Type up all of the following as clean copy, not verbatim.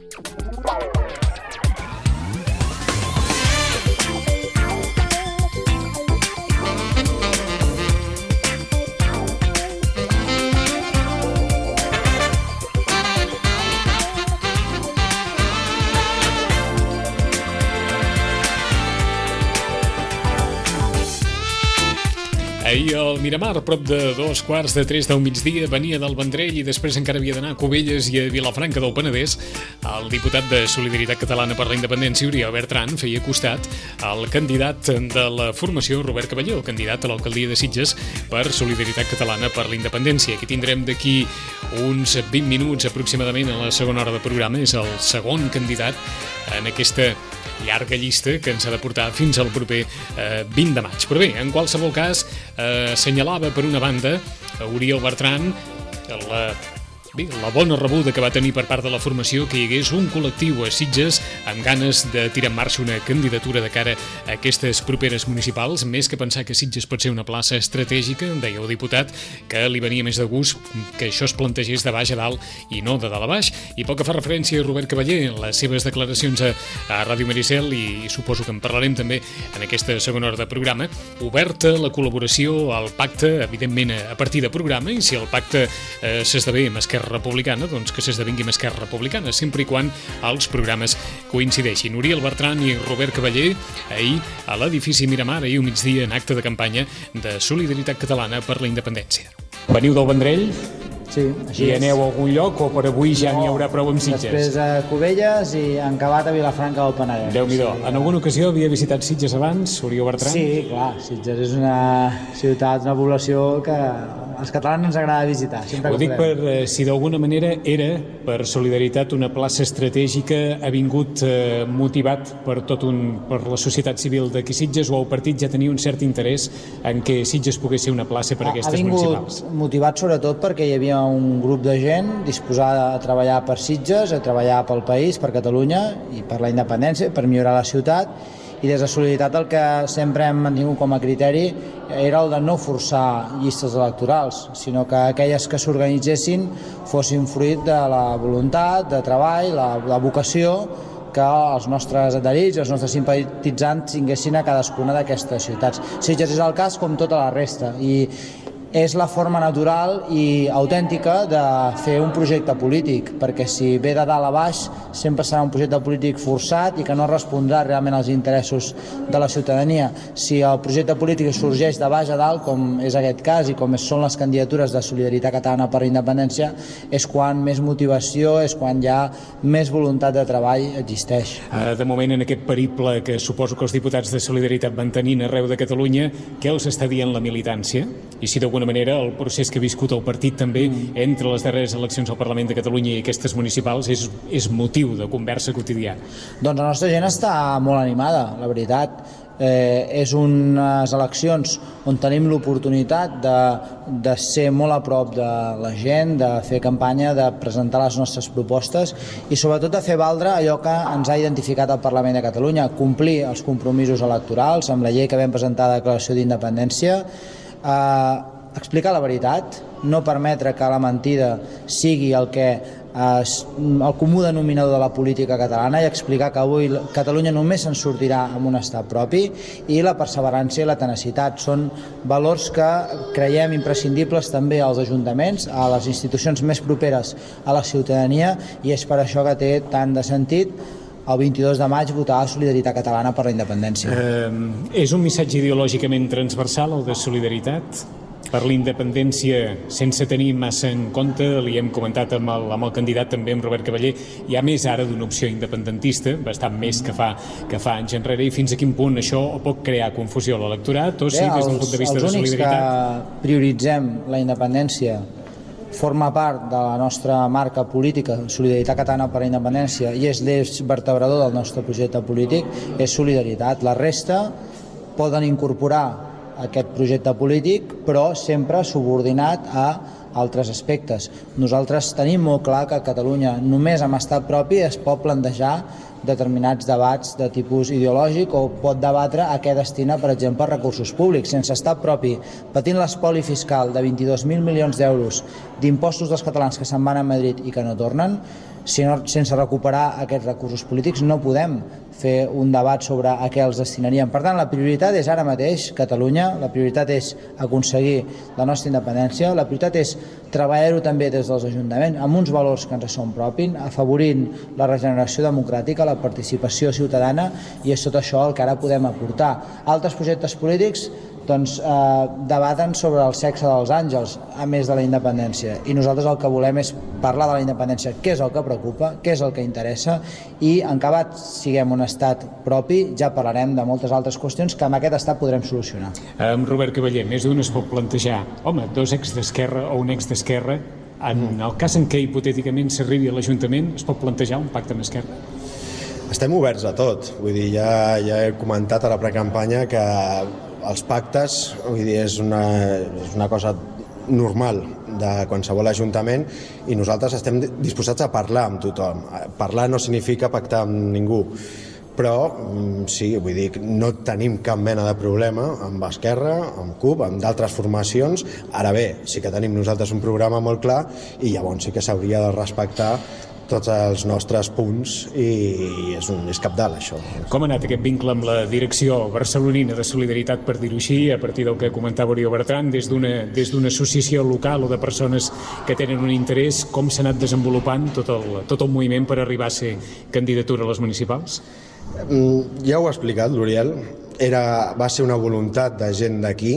Ahir al Miramar, prop de 2:45 del migdia, venia del Vendrell i després encara havia d'anar a Cubelles i a Vilafranca del Penedès. El diputat de Solidaritat Catalana per la Independència, Oriol Bertran, feia costat al candidat de la formació, Robert Cavallé, el candidat a l'alcaldia de Sitges per Solidaritat Catalana per la Independència. Aquí tindrem d'aquí uns 20 minuts aproximadament a la segona hora de programa. És el segon candidat en aquesta llarga llista que ens ha de portar fins al proper 20 de maig. Però bé, en qualsevol cas, assenyalava per una banda Oriol Bertran la bona rebuda que va tenir per part de la formació que hi hagués un col·lectiu a Sitges amb ganes de tirar en marxa una candidatura de cara a aquestes properes municipals, més que pensar que Sitges pot ser una plaça estratègica, deia el diputat, que li venia més de gust que això es plantegés de baix a dalt i no de dalt a baix. I pel que fa referència a Robert Cavallé, les seves declaracions a Ràdio Maricel, i suposo que en parlarem també en aquesta segona hora de programa, oberta la col·laboració al pacte, evidentment a partir de programa, i si el pacte s'esdevé amb Esquerra Republicana, doncs que s'esdevingui amb Esquerra Republicana, sempre i quan els programes coincideixin. Oriol Bertran i Robert Cavallé ahir a l'edifici Miramar, ahir al migdia en acte de campanya de Solidaritat Catalana per la Independència. Veniu del Vendrell? Sí, així I aneu a algun lloc o per avui ja n'hi haurà prou amb Sitges? Després a Cubelles i en acabat a Vilafranca del Penedès. Déu-n'hi-do. En alguna ocasió havia visitat Sitges abans, Oriol Bertran? Sí, clar. Sitges és una ciutat, una població que als catalans ens agrada visitar. Ho dic per si d'alguna manera era per Solidaritat una plaça estratègica, ha vingut motivat per la societat civil d'aquí Sitges, o el partit ja tenia un cert interès en que Sitges pogués ser una plaça per a aquestes municipals? Ha vingut motivat sobretot perquè hi havia un grup de gent disposada a treballar per Sitges, a treballar pel país, per Catalunya i per la independència, per millorar la ciutat. I des de Solidaritat el que sempre hem mantingut com a criteri era el de no forçar llistes electorals, sinó que aquelles que s'organitzessin fossin fruit de la voluntat, de treball, la vocació que els nostres adherits, els nostres simpatitzants tinguessin a cadascuna d'aquestes ciutats. Sitges és el cas com tota la resta, i és la forma natural i autèntica de fer un projecte polític, perquè si ve de dalt a baix sempre serà un projecte polític forçat i que no respondrà realment als interessos de la ciutadania. Si el projecte polític sorgeix de baix a dalt, com és aquest cas i com són les candidatures de Solidaritat Catalana per la Independència, és quan més motivació, és quan hi ha més voluntat de treball existeix. De moment, en aquest periple que suposo que els diputats de Solidaritat van tenint arreu de Catalunya, què els està dient la militància? I si d'alguna manera el procés que ha viscut el partit també entre les darreres eleccions al Parlament de Catalunya i aquestes municipals és motiu de conversa quotidià? Doncs la nostra gent està molt animada, la veritat. És unes eleccions on tenim l'oportunitat de ser molt a prop de la gent, de fer campanya, de presentar les nostres propostes i sobretot de fer valdre allò que ens ha identificat el Parlament de Catalunya, complir els compromisos electorals amb la llei que vam presentar de declaració d'independència, explicar la veritat, no permetre que la mentida sigui el comú denominador de la política catalana, i explicar que avui Catalunya només se'n sortirà amb un estat propi, i la perseverança i la tenacitat són valors que creiem imprescindibles també als ajuntaments, a les institucions més properes a la ciutadania, i és per això que té tant de sentit el 22 de maig votar a Solidaritat Catalana per la Independència. És un missatge ideològicament transversal, el de Solidaritat per la Independència, sense tenir massa en compte, li hem comentat amb el candidat també, amb Robert Cavallé, hi ha més ara d'una opció independentista, bastant més que fa anys enrere, i fins a quin punt això pot crear confusió a l'electorat, o sí, des d'un punt de vista de Solidaritat? Els únics que prioritzem la independència forma part de la nostra marca política, Solidaritat Catalana per la Independència, i és l'eix vertebrador del nostre projecte polític, és Solidaritat. La resta poden incorporar aquest projecte polític, però sempre subordinat a altres aspectes. Nosaltres tenim molt clar que a Catalunya només amb estat propi es pot plantejar determinats debats de tipus ideològic o pot debatre a què destina, per exemple, recursos públics. Sense estat propi, patint l'espoli fiscal de 22.000 milions d'euros d'impostos dels catalans que se'n van a Madrid i que no tornen, sense recuperar aquests recursos polítics no podem fer un debat sobre a què els destinaríem. Per tant, la prioritat és ara mateix Catalunya, la prioritat és aconseguir la nostra independència, la prioritat és treballar-ho també des dels ajuntaments amb uns valors que ens són propis, afavorint la regeneració democràtica, la participació ciutadana, i és tot això el que ara podem aportar. Altres projectes polítics debaten sobre el sexe dels àngels, a més de la independència, i nosaltres el que volem és parlar de la independència, què és el que preocupa, què és el que interessa, i en acabat siguem un estat propi, ja parlarem de moltes altres qüestions que amb aquest estat podrem solucionar. Robert Cavaller, més d'un es pot plantejar, home, dos ex d'Esquerra o un ex d'Esquerra, en el cas en què hipotèticament s'arribi a l'Ajuntament, es pot plantejar un pacte amb Esquerra? Estem oberts a tot, vull dir, ja he comentat a la precampanya que els pactes, vull dir, és una cosa normal de qualsevol ajuntament, i nosaltres estem disposats a parlar amb tothom. Parlar no significa pactar amb ningú, però sí, vull dir, no tenim cap mena de problema amb Esquerra, amb CUP, amb d'altres formacions. Ara bé, sí que tenim nosaltres un programa molt clar i llavors sí que s'hauria de respectar tots els nostres punts, i és cabdal això. Com ha anat aquest vincle amb la direcció barcelonina de Solidaritat, per dir-ho així, a partir del que comentava Oriol Bertran, des d'una associació local o de persones que tenen un interès, com s'ha anat desenvolupant tot el moviment per arribar a ser candidatura a les municipals? Ja ho ha explicat l'Oriol, va ser una voluntat de gent d'aquí,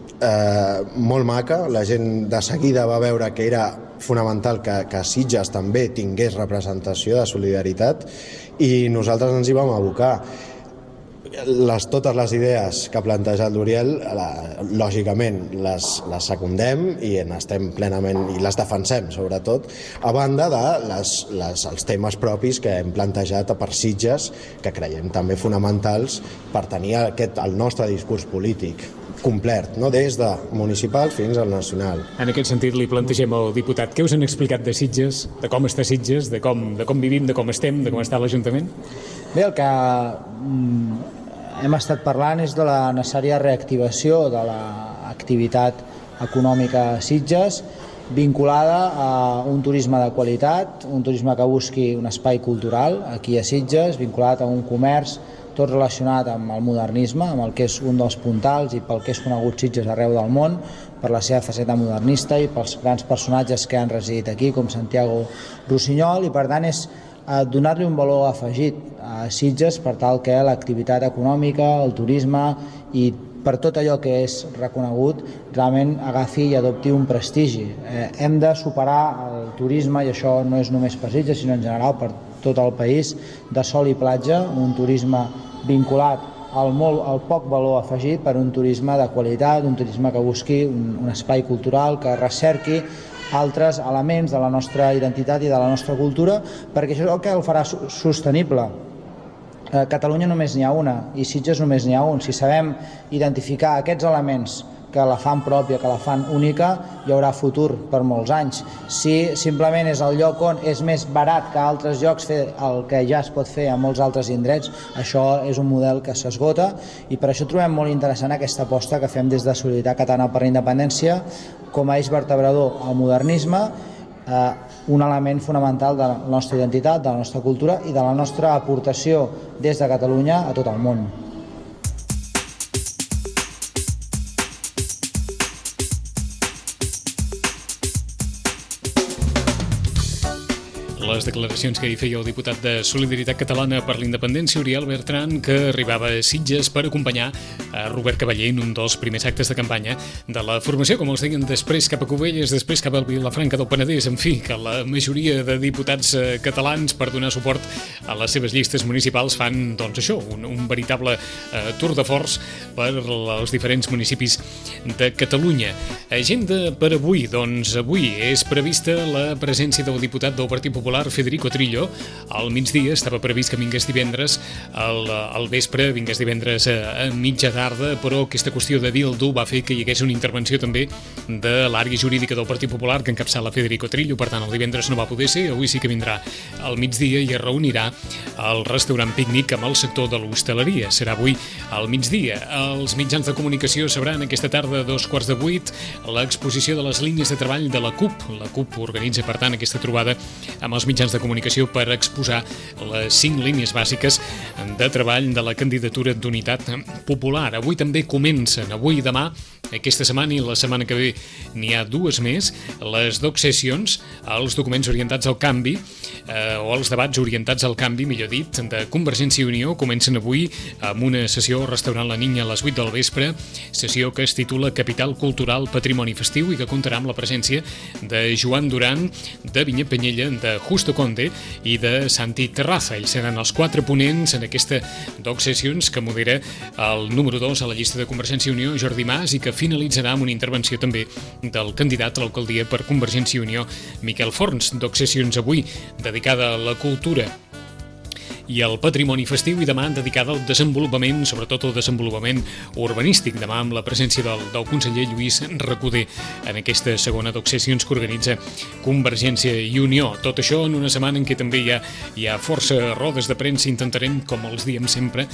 molt maca. La gent de seguida va veure que era fonamental que Sitges també tingués representació de Solidaritat, i nosaltres ens hi vam abocar. Totes les idees que ha plantejat l'Oriol, lògicament les secundem i estem plenament, i les defensem sobretot, a banda dels temes propis que hem plantejat per Sitges, que creiem també fonamentals per tenir el nostre discurs polític complet, no? Des de municipal fins al nacional. En aquest sentit li plantegem al diputat, què us han explicat de Sitges, de com està Sitges, de com vivim, de com estem, de com està l'Ajuntament? Bé, el que hem estat parlant és de la necessària reactivació de l'activitat econòmica a Sitges, vinculada a un turisme de qualitat, un turisme que busqui un espai cultural aquí a Sitges, vinculat a un comerç, tot relacionat amb el modernisme, amb el que és un dels puntals i pel que és conegut Sitges arreu del món, per la seva faceta modernista i pels grans personatges que han residit aquí, com Santiago Rossinyol, i per tant és donar-li un valor afegit a Sitges per tal que l'activitat econòmica, el turisme i per tot allò que és reconegut realment agafi i adopti un prestigi. Hem de superar el turisme, i això no és només per Sitges, sinó en general per tot el país, de sol i platja, un turisme vinculat al poc valor afegit per un turisme de qualitat, un turisme que busqui un espai cultural, que recerqui altres elements de la nostra identitat i de la nostra cultura, perquè això és el que el farà sostenible. A Catalunya només n'hi ha una i Sitges només n'hi ha un. Si sabem identificar aquests elements que la fan pròpia, que la fan única, hi haurà futur per molts anys. Si simplement és el lloc on és més barat que altres llocs fer el que ja es pot fer a molts altres indrets, això és un model que s'esgota, i per això trobem molt interessant aquesta aposta que fem des de Solidaritat Catalana per la Independència com a eix vertebrador al modernisme, un element fonamental de la nostra identitat, de la nostra cultura i de la nostra aportació des de Catalunya a tot el món. Les declaracions que hi feia el diputat de Solidaritat Catalana per la Independència, Oriol Bertran, que arribava a Sitges per acompanyar a Robert Cavaller en un dels primers actes de campanya de la formació, com els deien, després cap a Cubelles, després cap a Vilafranca del Penedès, en fi, que la majoria de diputats catalans per donar suport a les seves llistes municipals fan, doncs això, un veritable tour de force per als diferents municipis de Catalunya. Agenda per avui, doncs avui és prevista la presència del diputat del Partit Popular, Federico Trillo. Al migdia estava previst que vingués divendres al vespre, vingués divendres a mitja tarda, però aquesta qüestió de dir el dur va fer que hi hagués una intervenció també de l'àrea jurídica del Partit Popular que encapçala Federico Trillo, per tant el divendres no va poder ser, avui sí que vindrà al migdia i es reunirà al restaurant Pícnic amb el sector de l'hostaleria. Serà avui al migdia. Els mitjans de comunicació sabran aquesta tarda a 7:15 l'exposició de les línies de treball de la CUP. La CUP organitza, per tant, aquesta trobada amb els mitjans de comunicació per exposar les 5 línies bàsiques de treball de la candidatura d'Unitat Popular. Avui també comencen, avui i demà, aquesta setmana i la setmana que ve n'hi ha 2 més, les doc sessions, els documents orientats al canvi, o els debats orientats al canvi, millor dit, de Convergència i Unió, comencen avui amb una sessió al restaurant La Niña a les 8 del vespre, sessió que es titula Capital Cultural Patrimoni Festiu i que comptarà amb la presència de Joan Duran, de Vinyet Penyella, de Justo Conde i de Santi Terraza. Ells seran els 4 ponents en aquesta doc sessions que modera el número 2 a la llista de Convergència i Unió, Jordi Mas, i que finalitzarà amb una intervenció també del candidat a l'alcaldia per Convergència i Unió, Miquel Forns. Doc sessions avui dedicada a la cultura i al patrimoni festiu i demà dedicada al desenvolupament, sobretot al desenvolupament urbanístic. Demà amb la presència del conseller Lluís Recoder en aquesta segona doc sessions que organitza Convergència i Unió. Tot això en una setmana en què també hi ha força rodes de premsa. Intentarem, com els diem sempre,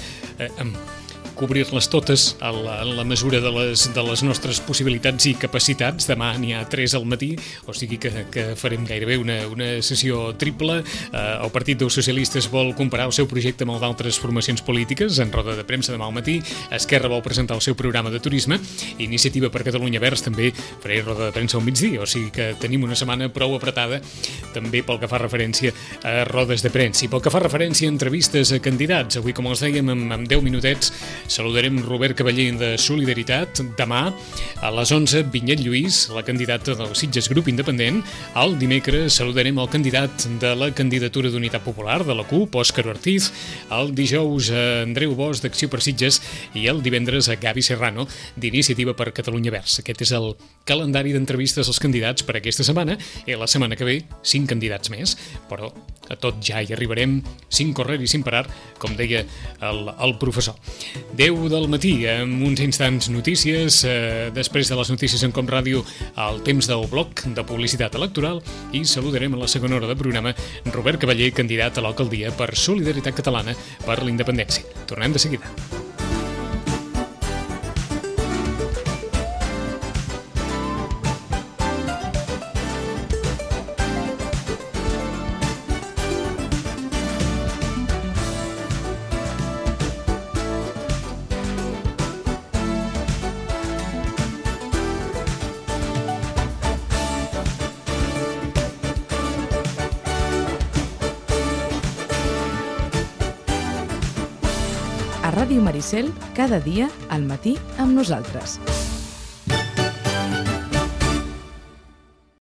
cobrir-les totes a la mesura de les nostres possibilitats i capacitats. Demà n'hi ha 3 al matí, o sigui que farem gairebé una sessió triple. El Partit dels Socialistes vol comparar el seu projecte amb el d'altres formacions polítiques en roda de premsa demà al matí. Esquerra vol presentar el seu programa de turisme. Iniciativa per Catalunya Verds també farà roda de premsa al migdia, o sigui que tenim una setmana prou apretada també pel que fa referència a rodes de premsa. I pel que fa referència a entrevistes a candidats, avui, com els dèiem, amb 10 minutets saludarem Robert Cavaller de Solidaritat. Demà a les 11 Vinyet Lluís, la candidata del Sitges Grup Independent. El dimecres saludarem el candidat de la candidatura d'Unitat Popular de la CUP, Òscar Ortiz. El dijous Andreu Bosch d'Acció per Sitges i el divendres a Gavi Serrano d'Iniciativa per Catalunya Verds. Aquest és el calendari d'entrevistes als candidats per aquesta setmana i la setmana que ve 5 candidats més, però a tot ja hi arribarem, sin correr i sin parar, com deia el professor. 10 del matí, amb uns instants notícies, després de les notícies en Com Ràdio, el temps del bloc de publicitat electoral, i saludarem a la segona hora de programa Robert Cavaller, candidat a l'alcaldia per Solidaritat Catalana per la Independència. Tornem de seguida. A Ràdio Maricel, cada dia al matí amb nosaltres.